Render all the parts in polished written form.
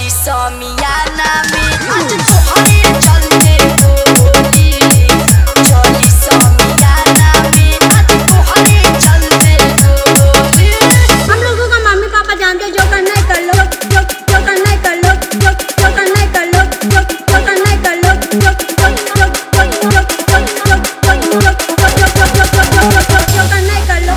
चली समियाना में आज तोहरे चलते होली चली समियाना में आज तोहरे चलते होली। हम लोगों का मम्मी पापा जानते जो करना है कर लो जो करना है कर लो जो करना है कर लो जो करना है कर लो जो करना है कर लो।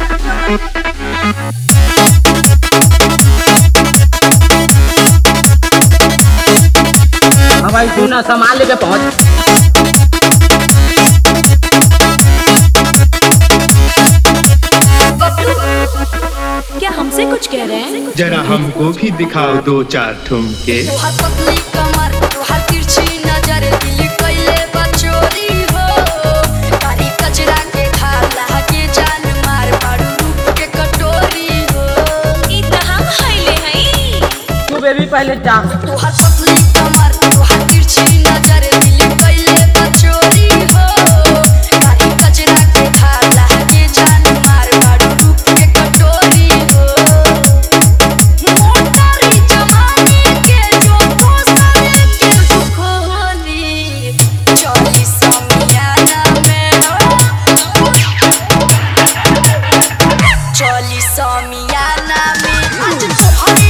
हाँ भाई तू ना सामान लेके पहुंच। क्या हमसे कुछ कह रहे हैं? जरा हमको भी दिखाओ दो चार ठुमके। तोहार पतली कमर तोहार तिरछी नजर दिल कइले बा चोरी हो कारी कचरा के खाला के जान मार पाड़ू रूप के कटोरी हो ई त हम हइले हई। तू बेबी पहले जा। तोहार पतली कमर तोहार तिरछी नजर दिल कइले बा चोरी हो कारी कचरा के खाला के जान मार पाड़ू रूप के कटोरी हो मोटारी जमाने के जो दोस्तर के दुखोली चली समियाना में चली समियाना में आज तोहरे